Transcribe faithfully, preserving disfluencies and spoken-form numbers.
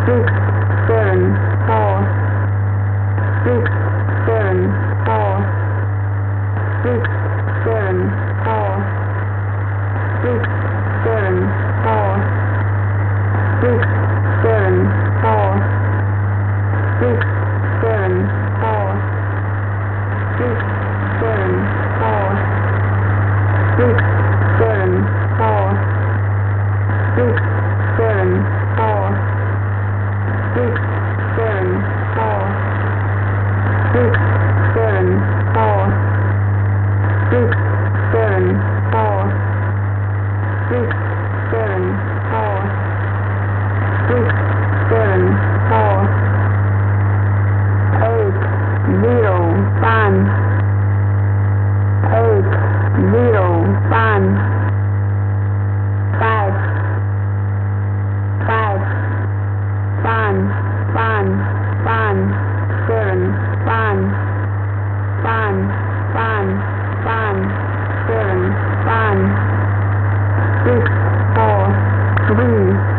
six, seven, four, six, seven, four, six, seven, four, six, seven, four, six, seven, four, six, seven, four, six, seven, four, six, seven, four, six, seven, four, six, seven, four, six, seven, four, six, seven, four, six, seven, four, six, seven, four, eight, zero, one, eight, zero, one, five, five, one, one, one, seven, one, one, one, one, seven, one, six, four, three.